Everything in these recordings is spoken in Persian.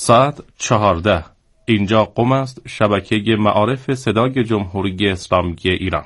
ساعت 14. اینجا قم است، شبکه معارف صدای جمهوری اسلامی ایران.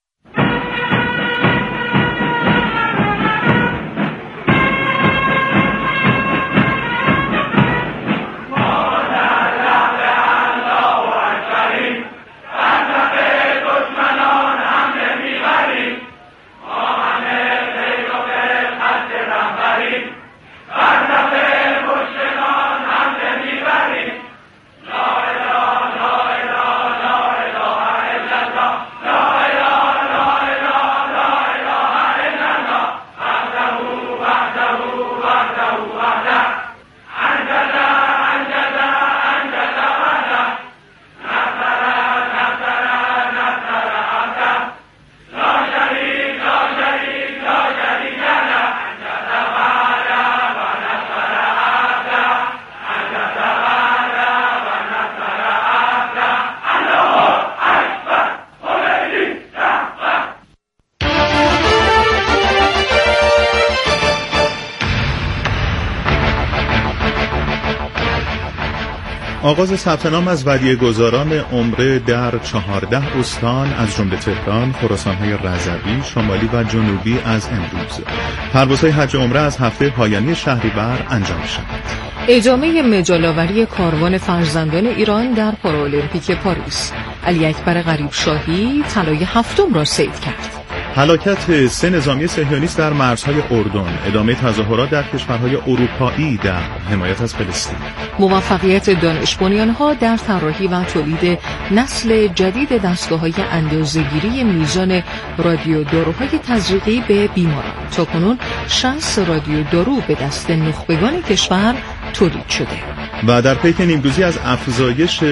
آغاز ثبت نام از ودیعه‌گذاران عمره در 14 استان از جمله تهران، خراسان‌های رضوی، شمالی و جنوبی از امروز. پروازهای حج عمره از هفته پایانی شهریور انجام می‌شود. ادامه مجال‌آوری کاروان فرزندان ایران در پارالمپیک پاریس. علی اکبر غریبشاهی طلای هفتم را صید کرد. هلاکت 3 نظامی صهیونیست در مرزهای اردن. ادامه تظاهرات در کشورهای اروپایی در حمایت از فلسطین. موفقیت دانش بنیان‌ها در طراحی و تولید نسل جدید دستگاه‌های اندازه‌گیری میزان رادیو داروهای تزریقی به بیماران. تاکنون 60 رادیو دارو به دست نخبگان کشور تولید شده. و در پیک نیمروزی از افزایش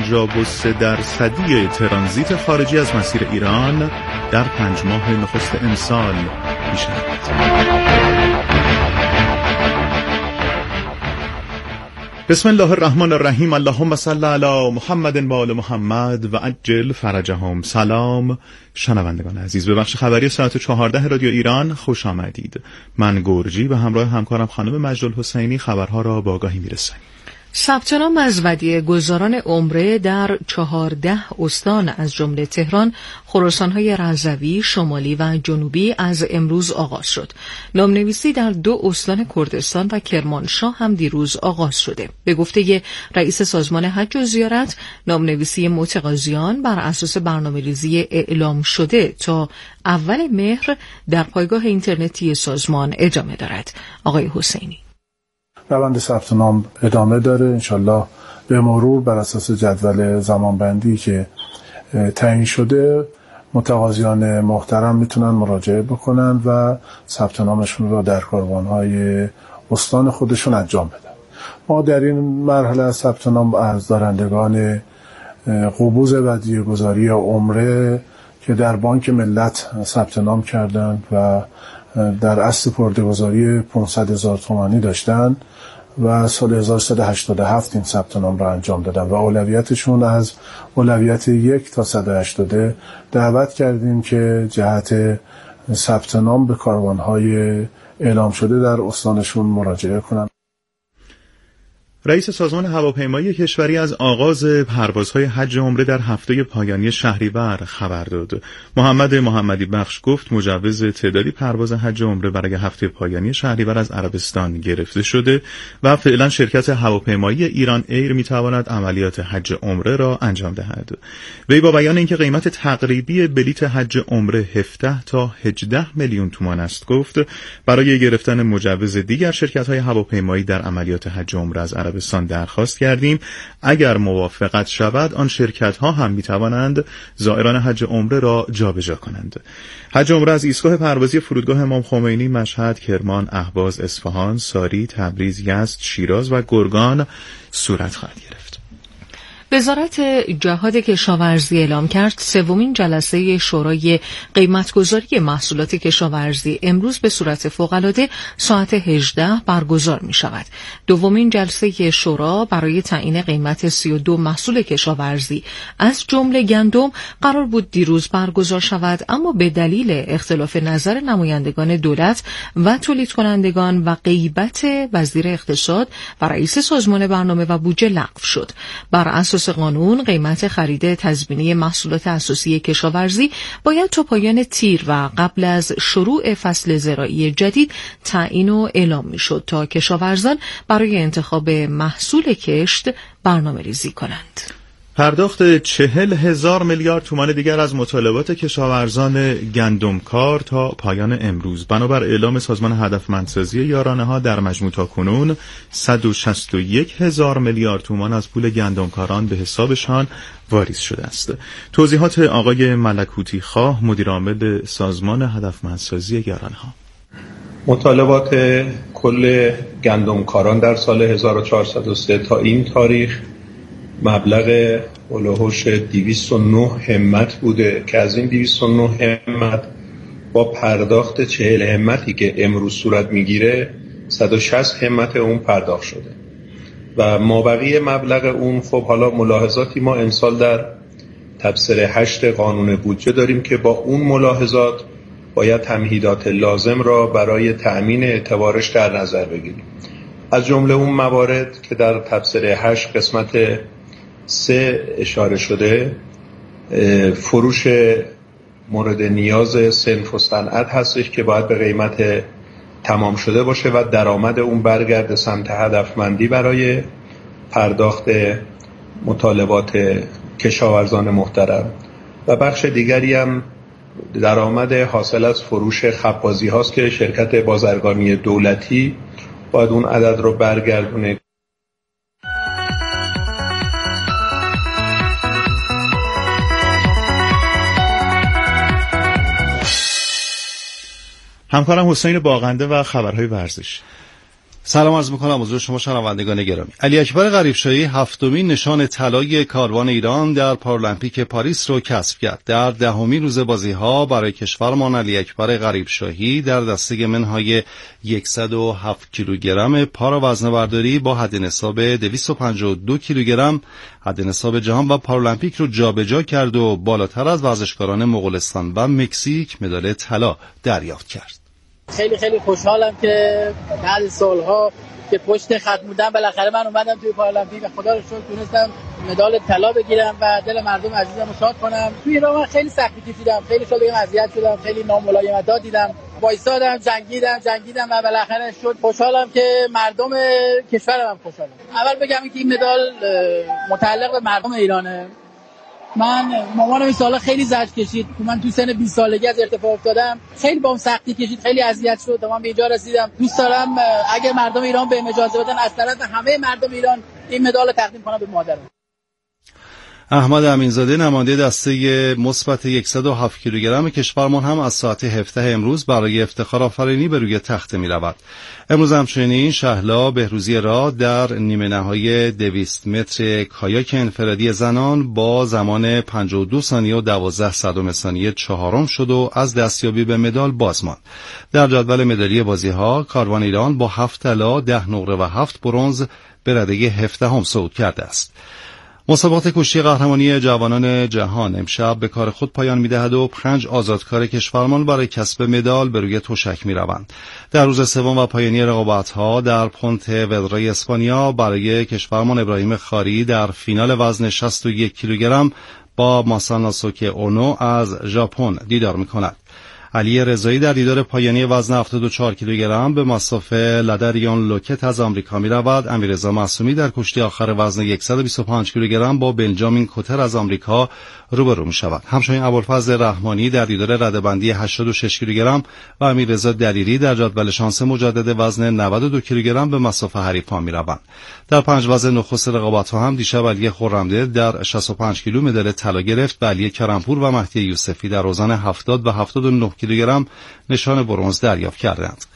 53% ترانزیت خارجی از مسیر ایران در 5 ماه نخست امسال می‌شود. بسم الله الرحمن الرحیم. اللهم صل علی محمد و آل محمد و عجل فرجهم. سلام شنوندگان عزیز، به بخش خبری ساعت 14 رادیو ایران خوش آمدید. من گرجی به همراه همکارم خانم مجدالحسینی خبرها را با آگاهی می‌رسانیم. ثبت نام از ودیعه‌گذاران عمره در 14 استان از جمله تهران، خراسان‌های رضوی، شمالی و جنوبی از امروز آغاز شد. نامنویسی در 2 استان کردستان و کرمانشاه هم دیروز آغاز شده. به گفته رئیس سازمان حج و زیارت، نامنویسی متقاضیان بر اساس برنامه‌ریزی اعلام شده تا اول مهر در پایگاه اینترنتی سازمان ادامه دارد. آقای حسینی: روند ثبت نام ادامه داره. انشالله به مرور بر اساس جدول زمانبندی که تعیین شده متقاضیان محترم میتونن مراجعه بکنن و ثبت نامشون را در کاروانهای استان خودشون انجام بدن. ما در این مرحله از ثبت نام از دارندگان قبوز ودیعه‌گذاری عمره که در بانک ملت ثبت نام کردن و در اصل پرده‌گذاری 500,000 تومانی داشتن و سال 1387 این ثبت نام را انجام دادن و اولویتشون از اولویت 1 تا 180 دعوت کردیم که جهت ثبت نام به کاروان‌های اعلام شده در استانشون مراجعه کنن. رئیس سازمان هواپیمایی کشوری از آغاز پروازهای حج عمره در هفته پایانی شهریور خبر داد. محمد محمدی بخش گفت مجوز تعدادی پرواز حج عمره برای هفته پایانی شهریور از عربستان گرفته شده و فعلا شرکت هواپیمایی ایران ایر میتواند عملیات حج عمره را انجام دهد. وی با بیان اینکه قیمت تقریبی بلیت حج عمره 17 تا 18 میلیون تومان است گفت برای گرفتن مجوز دیگر شرکت‌های هواپیمایی در عملیات حج عمره از عربستان درخواست کردیم. اگر موافقت شود آن شرکت ها هم می توانند زائران حج عمره را جابجا کنند. حج عمره از ایستگاه پروازی فرودگاه امام خمینی، مشهد، کرمان، اهواز، اصفهان، ساری، تبریز، یزد، شیراز و گرگان صورت خواهد گرفت. وزارت جهاد کشاورزی اعلام کرد سومین جلسه شورای قیمتگذاری محصولات کشاورزی امروز به صورت فوق‌العاده ساعت 18 برگزار می شود. دومین جلسه شورا برای تعیین قیمت 32 محصول کشاورزی از جمله گندم قرار بود دیروز برگزار شود، اما به دلیل اختلاف نظر نمایندگان دولت و تولید کنندگان و غیبت وزیر اقتصاد و رئیس سازمان برنامه و بودجه لغو شد. بر اساس قانون قیمت خرید تضمینی محصولات اساسی کشاورزی باید تا پایان تیر و قبل از شروع فصل زراعی جدید تعیین و اعلام میشد تا کشاورزان برای انتخاب محصول کشت برنامه‌ریزی کنند. پرداخت 40,000 میلیارد تومان دیگر از مطالبات کشاورزان گندمکار تا پایان امروز. بنابر اعلام سازمان هدفمندسازی یارانه‌ها در مجموع تاکنون 161,000 میلیارد تومان از پول گندمکاران به حسابشان واریز شده است. توضیحات آقای ملکوتی خواه، مدیر عامل سازمان هدفمندسازی یارانه‌ها. مطالبات کل گندمکاران در سال 1403 تا این تاریخ مبلغ هولوحش 209 همت بوده که از این 209 همت با پرداخت 40 همتی که امروز صورت میگیره 160 همت اون پرداخت شده و مابقی مبلغ اون. خب حالا ملاحظاتی ما امسال در تبصره 8 قانون بودجه داریم که با اون ملاحظات باید تمهیدات لازم را برای تأمین اعتبارش در نظر بگیریم. از جمله اون موارد که در تبصره 8 قسمت 3 اشاره شده، فروش مورد نیاز صنف و صنعت هستش که باید به قیمت تمام شده باشه و درآمد اون برگرده سمت هدفمندی برای پرداخت مطالبات کشاورزان محترم. و بخش دیگری هم درآمد حاصل از فروش خبازی هاست که شرکت بازرگانی دولتی باید اون عدد رو برگردونه. همکارم حسین باغنده و خبرهای ورزش. سلام عرض می‌کنم حضور شما شنوندگان گرامی. علی اکبر غریبشاهی هفتمین نشان طلای کاروان ایران در پارالمپیک پاریس رو کسب کرد. در دهمین روز بازی‌ها برای کشورمان علی اکبر غریبشاهی در دسته منهای 107 کیلوگرم پارا وزنه‌برداری با حد نصاب 252 کیلوگرم حد نصاب جهان و پارالمپیک رو جابجا کرد و بالاتر از ورزشکاران مغولستان و مکزیک مدال طلا دریافت کرد. خیلی خیلی خوشحالم که بعد سالها که پشت خط بودم بالاخره من اومدم توی پارالمپیک و خدا رو شکر تونستم مدال طلا بگیرم و دل مردم عزیزم رو شاد کنم. توی ایران من خیلی سختی کشیدم، خیلی شده اذیت شدم، خیلی ناملایمت‌ها دیدم، وایسادم، جنگیدم و بالاخره شد. خوشحالم که مردم کشورم هم خوشحالم. اول بگم که این مدال متعلق به مردم ایرانه. من مامانم این سالا خیلی زجر کشید، من تو سن 20 سالگی از ارتفاع افتادم، خیلی بام سختی کشید، خیلی اذیت شد تا من به اینجا رسیدم. دوست دارم اگه مردم ایران بهم اجازه بدن از طرف همه مردم ایران این مدال رو تقدیم کنم به مادرم. احمد امینزاده نماینده دسته مثبت 107 کیلوگرم کشورمان هم از ساعت 17 امروز برای افتخار آفرینی به روی تخته می رود. امروز همچنین شهلا بهروزی را در نیمه نهایی 200 متر کایاک انفرادی زنان با زمان 52 ثانیه و 12 صدم ثانیه چهارم شد و از دستیابی به مدال باز ماند. در جدول مدالی بازی‌ها کاروان ایران با 7 طلا، 10 نقره و 7 برنز به رده 17 صعود کرده است. مسابقات کشتی قهرمانی جوانان جهان امشب به کار خود پایان می‌دهد و 5 آزادکار کشورمان برای کسب مدال به روی تشک می‌روند. در روز سوم و پایانی رقابت‌ها در پونت ودرای اسپانیا برای کشورمان ابراهیم خاری در فینال وزن 61 کیلوگرم با ماساناسوکی اونو از ژاپن دیدار می‌کند. علی رضایی در دیدار پایانی وزن 74 کیلوگرم به مصاف لدریان لوکت از آمریکا می رود. امیررضا معصومی در کشتی آخر وزن 125 کیلوگرم با بنجامین کوتر از آمریکا روبرو می شود. همچنین ابوالفضل رحمانی در دیدار رده‌بندی 86 کیلوگرم و امیررضا دلیری در جدول شانس مجدد وزن 92 کیلوگرم به مصاف حریفان می روند. در 5 وزن نخست رقابت‌ها هم دیشب علی خرمدل در 65 کیلو مدال طلا گرفت و علی کرمپور و مهدی یوسفی در اوزان 70 و 79 کیلوگرم نشان برنز دریافت کردند.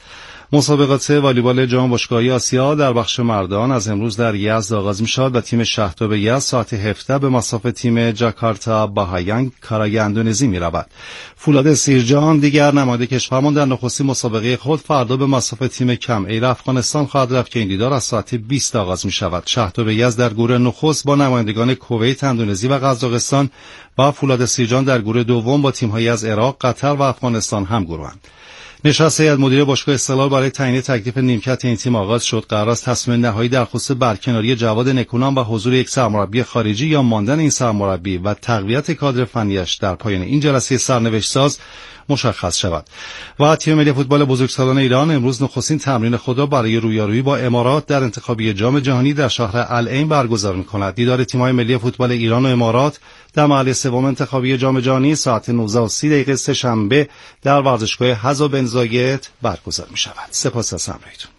مسابقات والیبال جام باشگاهی آسیا در بخش مردان از امروز در یزد آغاز می‌شود و تیم شهرتاب یزد ساعت 17 به مصاف تیم جاکارتا باهایان کارای اندونزی می‌رود. فولاد سیرجان دیگر نماینده کشورمان در نخستین مسابقه خود فردا به مصاف تیم کم ایر افغانستان خواهد رفت که این دیدار از ساعت 20 آغاز می‌شود. شهرتاب یزد در گروه نخست با نمایندگان کویت، اندونزی و قزاقستان و فولاد سیرجان در گروه دوم با تیم‌هایی از عراق، قطر و افغانستان هم گروهند. نشست هیئت مدیره باشگاه استقلال برای تعیین تکلیف نیمکت این تیم آغاز شد. قرار است تصمیم نهایی در خصوص برکناری جواد نکونام و حضور یک سرمربی خارجی یا ماندن این سرمربی و تقویت کادر فنیش در پایان این جلسه سرنوشت ساز مشخص شود. و تیم ملی فوتبال بزرگسالان ایران امروز نخستین تمرین خود را برای رویارویی با امارات در انتخابی جام جهانی در شهر العین برگزار می‌کند. دیدار تیم‌های ملی فوتبال ایران و امارات در مرحله سوم انتخابی جام جهانی ساعت 19:30 سه‌شنبه در ورزشگاه حذا بن زاید برگزار می‌شود. سپاس از همراهیتون.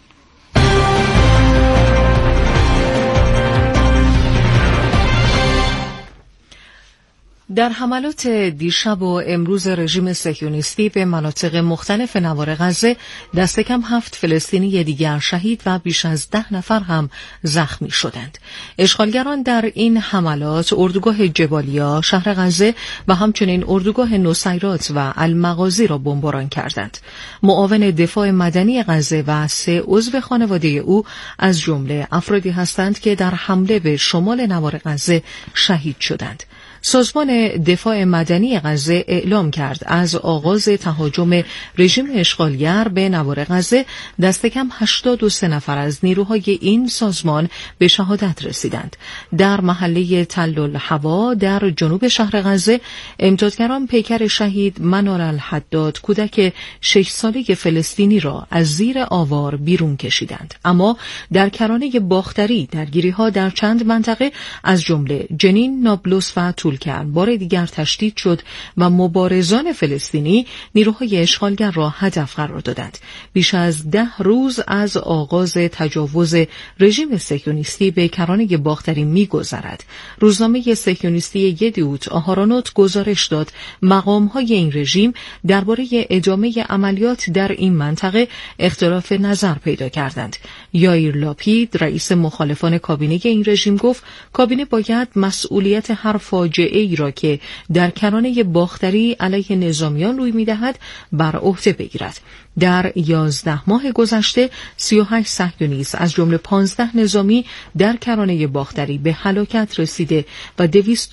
در حملات دیشب و امروز رژیم صهیونیستی به مناطق مختلف نوار غزه دست کم 7 فلسطینی دیگر شهید و بیش از 10 نفر هم زخمی شدند. اشغالگران در این حملات اردوگاه جبالیا، شهر غزه و همچنین اردوگاه نصیرات و المغازی را بمباران کردند. معاون دفاع مدنی غزه و 3 عضو خانواده او از جمله افرادی هستند که در حمله به شمال نوار غزه شهید شدند. سازمان دفاع مدنی غزه اعلام کرد از آغاز تهاجم رژیم اشغالگر به نوار غزه دست کم 83 نفر از نیروهای این سازمان به شهادت رسیدند. در محله تل الهوا در جنوب شهر غزه امدادگران پیکر شهید منال الحداد کودک 6 ساله فلسطینی را از زیر آوار بیرون کشیدند. اما در کرانه باختری درگیری‌ها در چند منطقه از جمله جنین، نابلس و کرد بار دیگر تشدید شد و مبارزان فلسطینی نیروهای اشغالگر را هدف قرار دادند. بیش از 10 روز از آغاز تجاوز رژیم صهیونیستی به کرانه باختری می‌گذرد. روزنامه صهیونیستی یدیوت آهارانوت گزارش داد مقام‌های این رژیم درباره ادامه عملیات در این منطقه اختلاف نظر پیدا کردند. یائیر لاپید رئیس مخالفان کابینه این رژیم گفت کابینه باید مسئولیت هر فاجعه ای را که در کرانه باختری علیه نظامیان روی می‌دهد بر عهده بگیرد. در 11 ماه گذشته 38 صهیونیست از جمله 15 نظامی در کرانه باختری به هلاکت رسیده و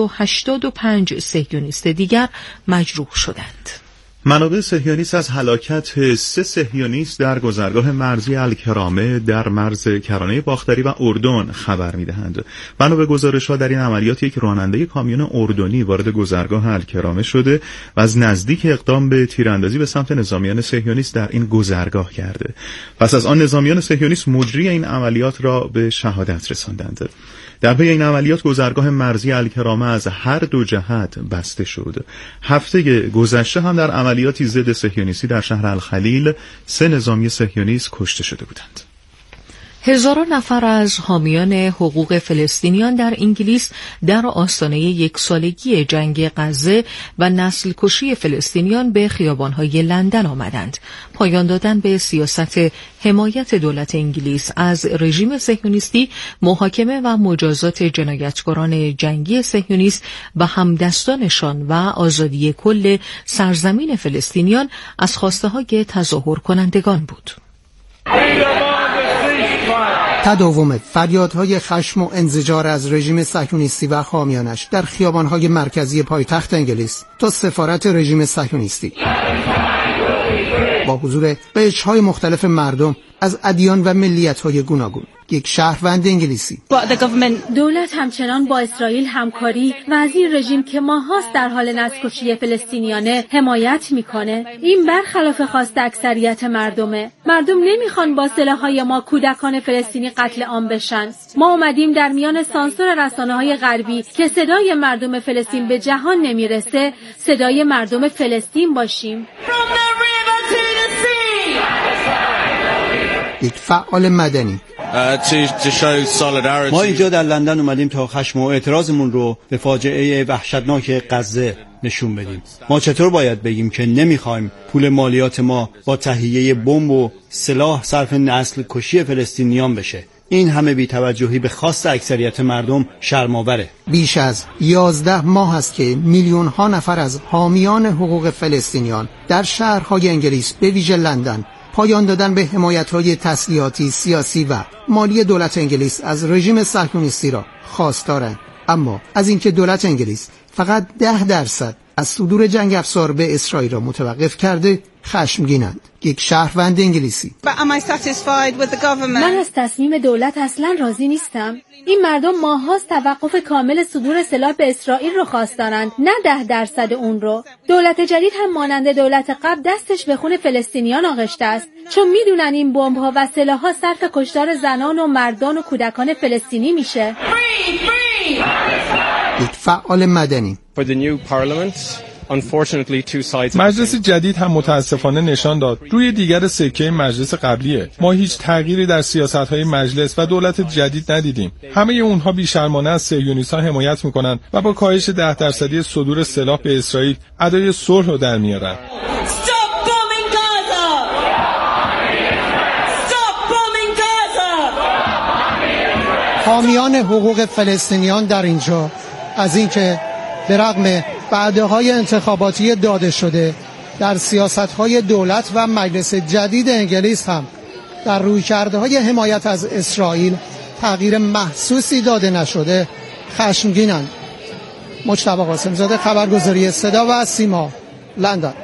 285 صهیونیست دیگر مجروح شدند. منابع صهیونیست از هلاکت 3 صهیونیست در گذرگاه مرزی الکرامه در مرز کرانه باختری و اردن خبر می‌دهند. بنا به گزارش‌ها در این عملیات یک راننده کامیون اردنی وارد گذرگاه الکرامه شده و از نزدیک اقدام به تیراندازی به سمت نظامیان صهیونیست در این گذرگاه کرده. پس از آن نظامیان صهیونیست مجری این عملیات را به شهادت رساندند. در پی این عملیات گذرگاه مرزی الکرامه از هر دو جهت بسته شد. هفته گذشته هم در عملیاتی ضد صهیونیستی در شهر الخلیل 3 نظامی صهیونیست کشته شده بودند. هزاران نفر از حامیان حقوق فلسطینیان در انگلیس در آستانه 1 سالگی جنگ غزه و نسل کشی فلسطینیان به خیابان‌های لندن آمدند. پایان دادن به سیاست حمایت دولت انگلیس از رژیم صهیونیستی، محاکمه و مجازات جنایتکاران جنگی صهیونیست و همدستانشان و آزادی کل سرزمین فلسطینیان از خواسته‌های تظاهر کنندگان بود. تداوم فریادهای خشم و انزجار از رژیم صهیونیستی و حامیانش در خیابان‌های مرکزی پایتخت انگلیس تا سفارت رژیم صهیونیستی با حضور بهج‌های مختلف مردم از ادیان و ملیت‌های گوناگون. یک شهروند انگلیسی: دولت همچنان با اسرائیل همکاری و از این رژیم که ماهاست در حال نسل‌کشی فلسطینیانه حمایت میکنه. این برخلاف خواست اکثریت مردمه. مردم نمیخوان با سلاح‌های ما کودکان فلسطینی قتل عام بشن. ما اومدیم در میان سانسور رسانه‌های غربی که صدای مردم فلسطین به جهان نمیرسه، صدای مردم فلسطین باشیم. یک فعال مدنی: ما اینجا در لندن اومدیم تا خشم و اعتراضمون رو به فاجعه وحشتناک غزه نشون بدیم. ما چطور باید بگیم که نمیخوایم پول مالیات ما با تهیه بمب و سلاح صرف نسل کشی فلسطینیان بشه؟ این همه بی‌توجهی به خواست اکثریت مردم شرم‌آوره. بیش از 11 ماه است که میلیون ها نفر از حامیان حقوق فلسطینیان در شهرهای انگلیس به ویژه لندن پایان دادن به حمایت‌های تسلیحاتی، سیاسی و مالی دولت انگلیس از رژیم صهیونیستی را خواستارند. اما از اینکه دولت انگلیس فقط 10% از صدور جنگ افزار به اسرائیل را متوقف کرده خشمگینند. یک شهروند انگلیسی: من از تصمیم دولت اصلا راضی نیستم. این مردم ماهاست توقف کامل صدور سلاح به اسرائیل رو خواستارند، نه 10% اون رو. دولت جدید هم مانند دولت قبل دستش به خون فلسطینیان آغشته است، چون میدونن این بمب‌ها و سلاح‌ها صرف کشتار زنان و مردان و کودکان فلسطینی میشه. یک فعال مدنی: مجلس جدید هم متاسفانه نشان داد روی دیگر سکه مجلس قبلیه. ما هیچ تغییری در سیاست‌های مجلس و دولت جدید ندیدیم. همه اونها بی‌شرمانه از صهیونیست‌ها حمایت می‌کنند و با کاهش 10% صدور سلاح به اسرائیل ادای صلح رو در میارن. حامیان حقوق فلسطینیان در اینجا از اینکه به رغم وعده‌های انتخاباتی داده شده در سیاست‌های دولت و مجلس جدید انگلیس هم در رویکردهای حمایت از اسرائیل تغییر محسوسی داده نشده خشمگینند. مجتبی قاسم‌زاده، خبرگزاری صدا و سیما، لندن.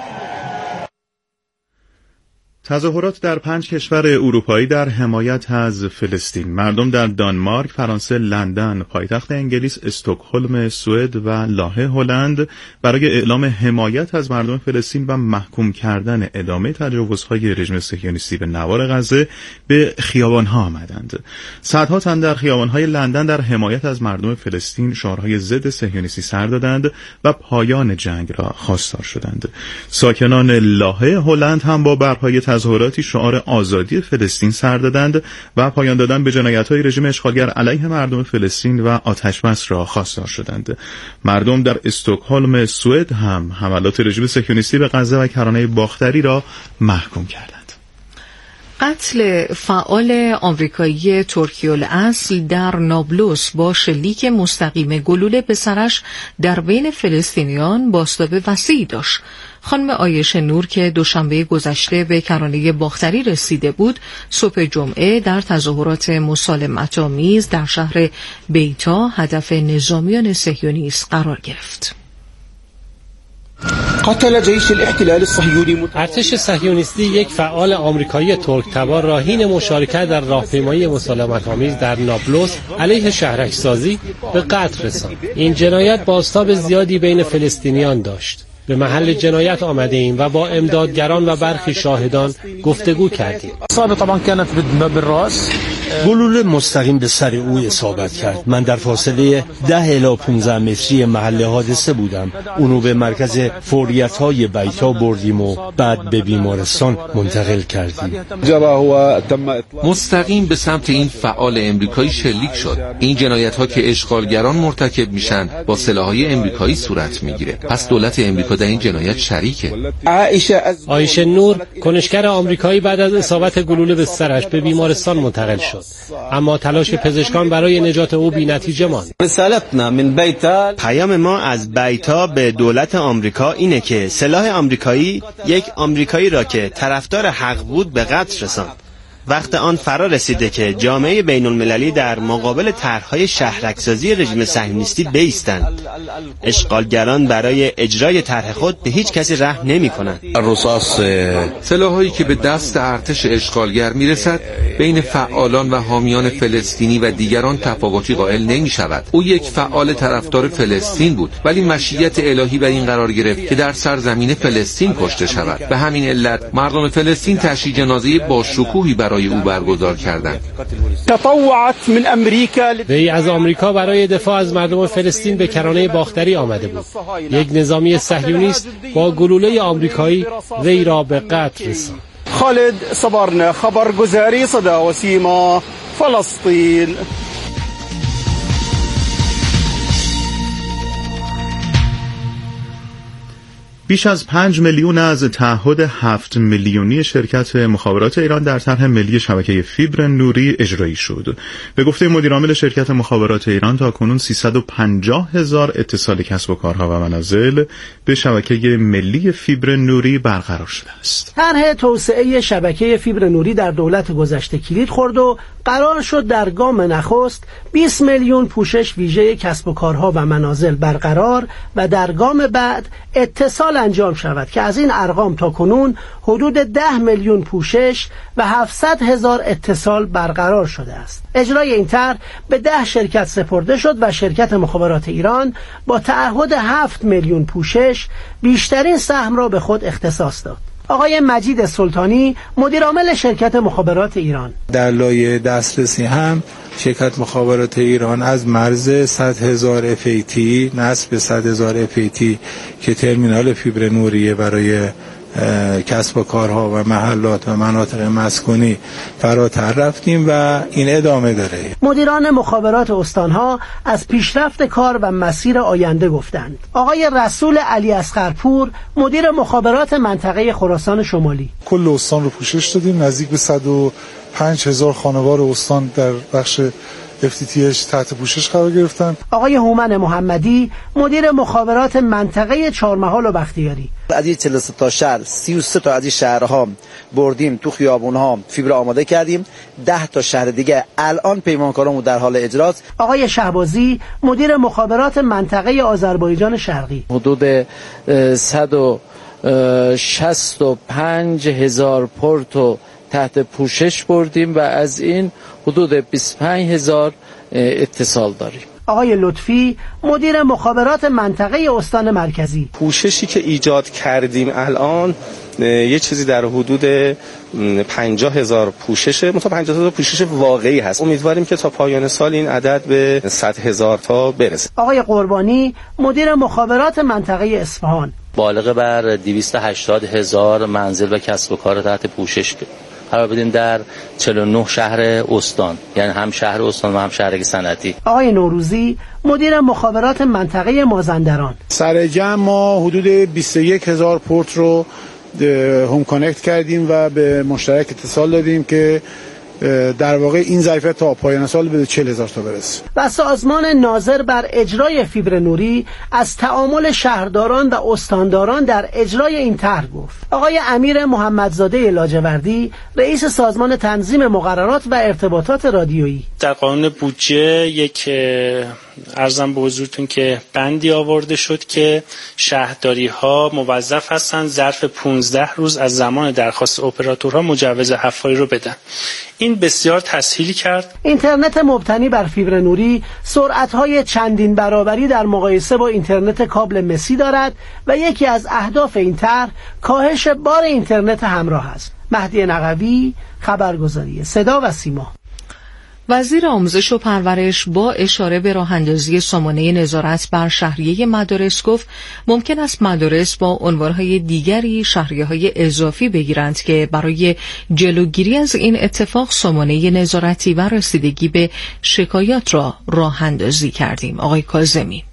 تظاهرات در 5 کشور اروپایی در حمایت از فلسطین. مردم در دانمارک، فرانسه، لندن، پایتخت انگلیس، استکهلم سوئد و لاهه هلند برای اعلام حمایت از مردم فلسطین و محکوم کردن ادامه تجاوزهای رژیم صهیونیستی به نوار غزه به خیابان‌ها آمدند. صدها تن در خیابان‌های لندن در حمایت از مردم فلسطین شعارهای ضد صهیونیستی سر دادند و پایان جنگ را خواستار شدند. ساکنان لاهه هلند هم با برپای تظاهراتی شعار آزادی فلسطین سر دادند و پایان دادن به جنایت‌های رژیم اشغالگر علیه مردم فلسطین و آتش‌بس را خواستار شدند. مردم در استکهلم سوئد هم حملات رژیم صهیونیستی به غزه و کرانه باختری را محکوم کردند. قتل فعال آمریکایی ترکی الاصل در نابلس با شلیک مستقیم گلوله به سرش در بین فلسطینیان بازتاب وسیعی داشت. خانم عایشه نور که دوشنبه گذشته به کرانه باختری رسیده بود، صبح جمعه در تظاهرات مسالمت‌آمیز در شهر بیتا هدف نظامیان صهیونیست قرار گرفت. ارتش صهیونیستی یک فعال آمریکایی ترک تبار را حین مشارکت در راهپیمایی مسالمت‌آمیز در نابلس علیه شهرک‌سازی به قتل رساند. این جنایت بازتاب زیادی بین فلسطینیان داشت. به محل جنایت آمده ایم و با امدادگران و برخی شاهدان گفتگو کردیم. گلوله مستقیم به سر او اصابت کرد. من در فاصله 10 الی 15 متری محل حادثه بودم. اونو به مرکز فوریت‌های بیتا بردیم و بعد به بیمارستان منتقل کردیم. مستقیم به سمت این فعال امریکایی شلیک شد. این جنایت‌ها که اشغالگران مرتکب میشن با سلاح‌های امریکایی صورت میگیره. پس دولت امریکا در این جنایت شریکه. عایشه نور کنشگر آمریکایی بعد از اصابت گلوله به سرش به بیمارستان منتقل شد، اما تلاش پزشکان برای نجات او بی‌نتیجه ماند. پیام ما از بیتا به دولت آمریکا اینه که سلاح آمریکایی یک آمریکایی را که طرفدار حق بود به قتل رساند. وقت آن فرا رسیده که جامعه بین المللی در مقابل طرح‌های شهرک‌سازی رژیم صهیونیستی بایستند. اشغالگران برای اجرای طرح خود به هیچ کسی رحم نمی‌کنند. سلاح‌هایی که به دست ارتش اشغالگر میرسد بین فعالان و حامیان فلسطینی و دیگران تفاوتی قائل نمی‌شود. او یک فعال طرفدار فلسطین بود، ولی مشیت الهی بر این قرار گرفت که در سرزمین فلسطین کشته شود. به همین علت مردم فلسطین تشییع جنازه با شکوهی برای او برگزار کردند. وی از آمریکا برای دفاع از مردم فلسطین به کرانه باختری آمده بود. یک نظامی صهیونیست با گلوله آمریکایی وی را به قتل رساند. خالد صبرنا، خبرگزاری صدا و سیما، فلسطین. بیش از 5 میلیون از تعهد 7 میلیونی شرکت مخابرات ایران در طرح ملی شبکه فیبر نوری اجرایی شد. به گفته مدیرعامل شرکت مخابرات ایران تاکنون 350,000 اتصال کسب و کارها و منازل به شبکه ملی فیبر نوری برقرار شده است. طرح توسعه شبکه فیبر نوری در دولت گذشته کلید خورد و قرار شد در گام نخست 20 میلیون پوشش ویژه کسب و کارها و منازل برقرار و در گام بعد اتصال انجام شود که از این ارقام تا کنون حدود 10 میلیون پوشش و 700,000 اتصال برقرار شده است. اجرای این طرح به 10 شرکت سپرده شد و شرکت مخابرات ایران با تعهد 7 میلیون پوشش بیشترین سهم را به خود اختصاص داد. آقای مجید سلطانی مدیرعامل شرکت مخابرات ایران: در لایحه دسترسی هم شرکت مخابرات ایران از مرز 100,000 FAT نصب 100,000 FAT که ترمینال فیبر نوری برای کسب و کارها و محلات و مناطق مسکونی فراتر رفتیم و این ادامه داره. مدیران مخابرات استانها از پیشرفت کار و مسیر آینده گفتند. آقای رسول علی اصغرپور مدیر مخابرات منطقه خراسان شمالی: کل استان رو پوشش دادیم، نزدیک به 105,000 خانوار استان در بخش FTTH تحت پوشش قرار گرفتن. آقای هومن محمدی مدیر مخابرات منطقه چهارمحال و بختیاری: از این 43 تا شهر 33 تا از این شهرها بردیم تو خیابونها فیبر آماده کردیم. 10 تا شهر دیگه الان پیمانکارامون در حال اجراست. آقای شهبازی مدیر مخابرات منطقه آذربایجان شرقی: حدود 165,000 پورتو تحت پوشش بردیم و از این حدود 25,000 اتصال داریم. آقای لطفی مدیر مخابرات منطقه استان مرکزی: پوششی که ایجاد کردیم الان یه چیزی در حدود 50,000 پوششه، مثلا 50,000 پوشش واقعی هست. امیدواریم که تا پایان سال این عدد به 100,000 تا برسه. آقای قربانی مدیر مخابرات منطقه اصفهان: بالغ بر 280,000 منزل و کسب و کار تحت پوشش قرار بدیم در 49 شهر استان، یعنی هم شهر استان و هم شهر صنعتی. آقای نوروزی مدیر مخابرات منطقه مازندران: سرجم ما حدود 21,000 پورت رو هوم کانکت کردیم و به مشترک اتصال دادیم که در واقع این ظرفیت تا پایان سال به 40,000 تا برسه. و سازمان ناظر بر اجرای فیبر نوری از تعامل شهرداران و استانداران در اجرای این طرح گفت. آقای امیر محمدزاده لاجوردی رئیس سازمان تنظیم مقررات و ارتباطات رادیویی: در قانون بودجه یک عرضم به حضورتون که بندی آورده شد که شهرداری ها موظف هستند ظرف 15 روز از زمان درخواست اپراتورها مجوز حفاری رو بدن. این بسیار تسهیل کرد. اینترنت مبتنی بر فیبر نوری سرعت‌های چندین برابری در مقایسه با اینترنت کابل مسی دارد و یکی از اهداف این طرح کاهش بار اینترنت همراه است. مهدی نقوی، خبرگزاری صدا و سیما. وزیر آموزش و پرورش با اشاره به راه‌اندازی سامانه نظارت بر شهریه مدارس گفت ممکن است مدارس با عنوانهای دیگری شهریه‌های اضافی بگیرند که برای جلوگیری از این اتفاق سامانه نظارتی و رسیدگی به شکایات را راه‌اندازی کردیم. آقای کاظمی: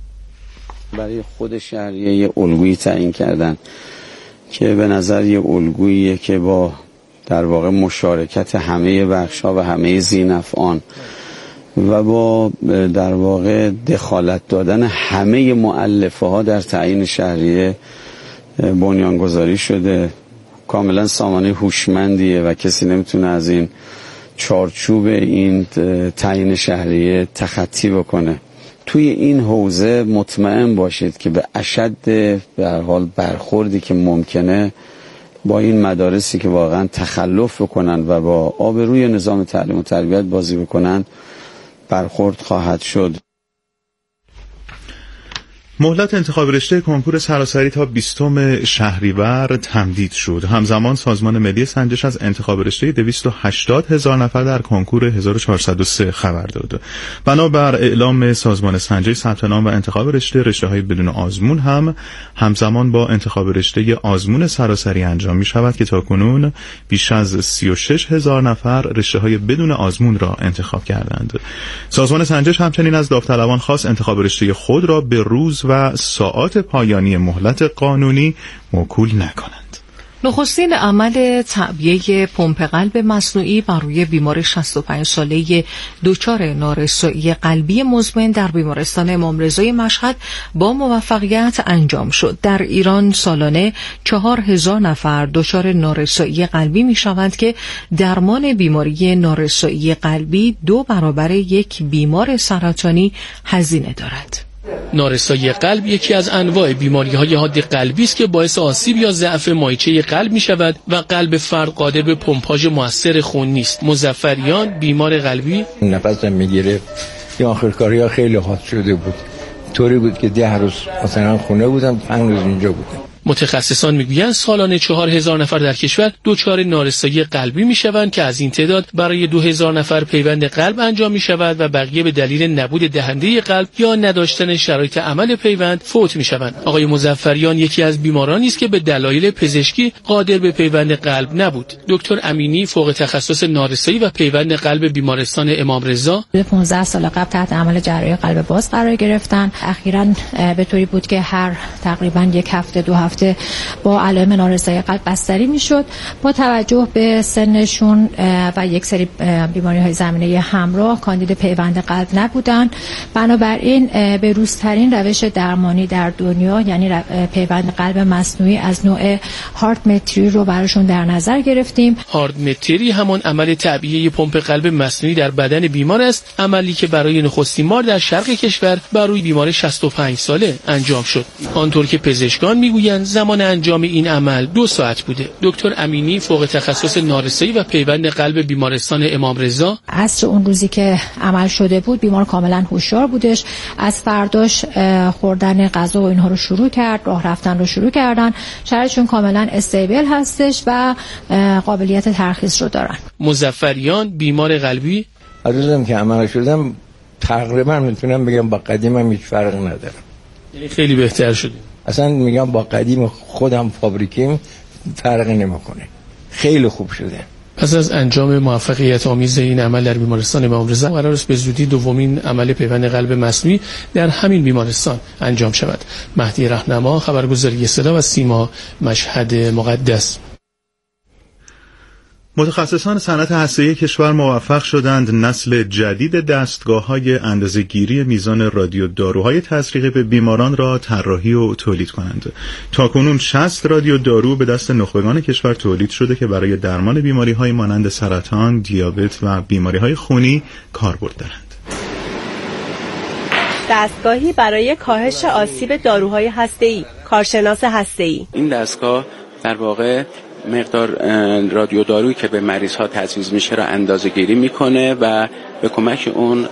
برای خود شهریه الگویی تعیین کردن که به نظر یه الگوییه که با در واقع مشارکت همه بخش‌ها و همه ذی‌نفعان و با در واقع دخالت دادن همه مؤلفه‌ها در تعیین شهریه بنیانگذاری شده. کاملا سامانه هوشمندیه و کسی نمیتونه از این چارچوب این تعیین شهریه تخطی بکنه. توی این حوزه مطمئن باشید که به اشد به هر حال برخوردی که ممکنه با این مدارسی که واقعا تخلف بکنن و با آبروی نظام تعلیم و تربیت بازی بکنن برخورد خواهد شد. مهلت انتخاب رشته کنکور سراسری تا 20 شهریور تمدید شد. همزمان سازمان ملی سنجش از انتخاب رشته 280,000 نفر در کنکور 1403 خبر داد. بنابر اعلام سازمان سنجش ثبت نام و انتخاب رشته‌های بدون آزمون هم همزمان با انتخاب رشته آزمون سراسری انجام می شود که تاکنون بیش از 36,000 نفر رشته‌های بدون آزمون را انتخاب کردند. سازمان سنجش همچنین از داوطلبان خواست انتخاب رشته خود را به روز و ساعات پایانی مهلت قانونی موکول نکنند. نخستین عمل تعبیه پمپ قلب مصنوعی بر روی بیمار 65 ساله دچار نارسایی قلبی مزمن در بیمارستان امام رضای مشهد با موفقیت انجام شد. در ایران سالانه 4000 نفر دچار نارسایی قلبی می‌شوند که درمان بیماری نارسایی قلبی 2 برابر یک بیمار سرطانی هزینه دارد. نارسایی قلب یکی از انواع بیماری‌های حاد قلبی است که باعث آسیب یا ضعف مایچه قلب می‌شود و قلب فرد قادر به پمپاژ موثر خون نیست. مظفریان بیمار قلبی نفسم می‌گرفت، یا آخرکاری‌ها خیلی حاد شده بود، طوری بود که 10 روز مثلا خونه بودم، 5 روز اینجا بودم. متخصصان میگویند سالانه 4000 نفر در کشور دچار نارسایی قلبی میشوند که از این تعداد برای 2000 نفر پیوند قلب انجام میشود و بقیه به دلیل نبود دهنده قلب یا نداشتن شرایط عمل پیوند فوت میشوند. آقای مظفریان یکی از بیمارانی است که به دلایل پزشکی قادر به پیوند قلب نبود. دکتر امینی فوق تخصص نارسایی و پیوند قلب بیمارستان امام رضا 15 سال قبل تحت عمل جراحی قلب باز قرار گرفتن. اخیراً به طوری بود که هر تقریباً یک هفته 2 هفته با علائم نارسایی قلب بستری میشد. با توجه به سنشون و یک سری بیماری‌های زمینه همراه کاندید پیوند قلب نبودن، بنابراین به روزترین روش درمانی در دنیا یعنی پیوند قلب مصنوعی از نوع هارت متری رو براشون در نظر گرفتیم. هارت متری همان عمل تعبیه پمپ قلب مصنوعی در بدن بیمار است، عملی که برای نخستین بار در شرق کشور بر روی بیمار 65 ساله انجام شد. آنطور که پزشکان میگویند زمان انجام این عمل 2 ساعت بوده. دکتر امینی فوق تخصص نارسایی و پیوند قلب بیمارستان امام رضا عصر اون روزی که عمل شده بود بیمار کاملا هوشیار بودش. از فرداش خوردن غذا و اینها رو شروع کرد، راه رفتن رو شروع کردن، شرایطشون کاملا استیبل هستش و قابلیت ترخیص رو دارن. مظفریان بیمار قلبی از روزم که عمل شدم تقریبا میتونم بگم با قدیمم هیچ فرق نداره، یعنی خیلی بهتر شده. اصلا میگم با قدیم خودم فابریکیم فرق نمیکنه، خیلی خوب شده. پس از انجام موفقیت آمیز این عمل در بیمارستان امام رضا قرار است به زودی دومین عمل پیوند قلب مصنوعی در همین بیمارستان انجام شود. مهدی رهنما، خبرگزاری صدا و سیما، مشهد مقدس. متخصصان صنعت هسته‌ای کشور موفق شدند نسل جدید دستگاه‌های اندازه‌گیری میزان رادیوداروهای تزریقی به بیماران را طراحی و تولید کنند. تاکنون 60 رادیودارو به دست نخبگان کشور تولید شده که برای درمان بیماری‌های مانند سرطان، دیابت و بیماری‌های خونی کاربرد دارند. دستگاهی برای کاهش آسیب داروهای هسته‌ای، کارشناس هسته‌ای. این دستگاه در واقع مقدار رادیو دارویی که به مریض ها تجویز میشه را اندازه گیری میکنه و به کمک اون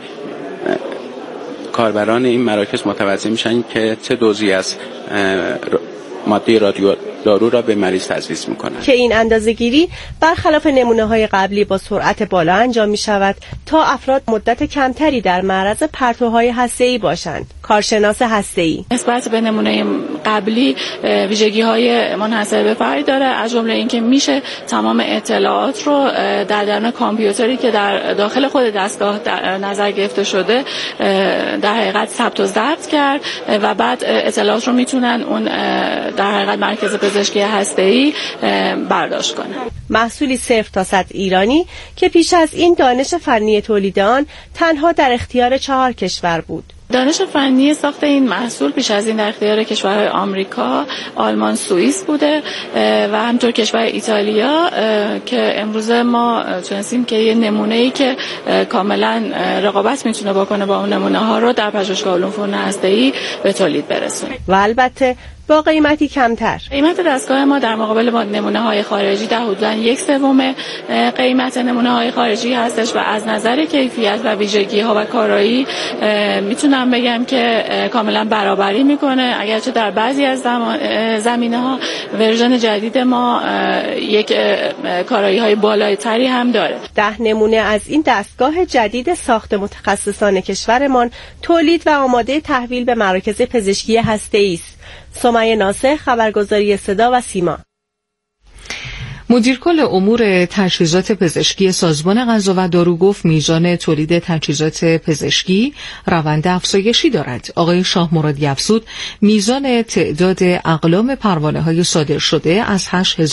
کاربران این مراکز متوجه میشن که چه دوزی از ماده رادیو دارو را به مریض تجویز میکنن که این اندازه‌گیری برخلاف نمونه‌های قبلی با سرعت بالا انجام میشود تا افراد مدت کمتری در معرض پرتوهای هسته‌ای باشند. کارشناس هسته‌ای نسبت به نمونه قبلی ویژگی‌های منحصر به فرد داره، از جمله اینکه میشه تمام اطلاعات رو در درون کامپیوتری که در داخل خود دستگاه در نظر گرفته شده در حقیقت ثبت و ضبط کرد و بعد اطلاعات رو میتونن اون در حقیقت مرکز پزشکی هسته‌ای برداشت کنه. محصولی 0 تا 100 ایرانی که پیش از این دانش فنی تولید آن تنها در اختیار 4 کشور بود. دانش فنی ساخت این محصول پیش از این در اختیار کشورهای آمریکا، آلمان، سوئیس بوده و همینطور کشور ایتالیا که امروز ما تونستیم که یه نمونه‌ای که کاملا رقابت میتونه بکنه با اون نمونه‌ها رو در پژوهشگاه علوم فنون هسته‌ای به تولید برسونیم و البته با قیمتی کمتر. قیمت دستگاه ما در مقابل با نمونه‌های خارجی در حدود 1/3 قیمت نمونه‌های خارجی هستش و از نظر کیفیت و ویژگی‌ها و کارایی میتونم بگم که کاملا برابری میکنه، اگرچه در بعضی از زمینه‌ها ورژن جدید ما یک کارایی‌های بالاتری هم داره. 10 نمونه از این دستگاه جدید ساخت متخصصان کشورمان تولید و آماده تحویل به مراکز پزشکی هسته‌ای است. سمیه ناصح، خبرگزاری صدا و سیما. مدیرکل امور تجهیزات پزشکی سازمان غذا و دارو گفت میزان تولید تجهیزات پزشکی روند افزایشی دارد. آقای شاه مرادی افزود میزان تعداد اقلام پروانه‌های صادر شده از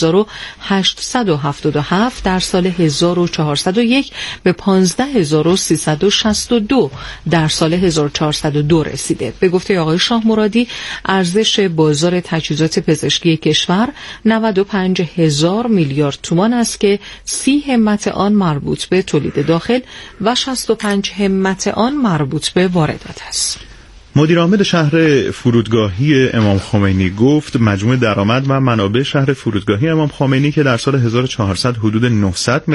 8877 در سال 1401 به 15362 در سال 1402 رسیده. به گفته آقای شاه مرادی ارزش بازار تجهیزات پزشکی کشور 95000 میلیارد تومان است که 30 همت آن مربوط به تولید داخل و 65 همت آن مربوط به واردات است. مدیر عامل شهر فرودگاهی امام خمینی گفت مجموع درآمد و منابع شهر فرودگاهی امام خمینی که در سال 1400 حدود 900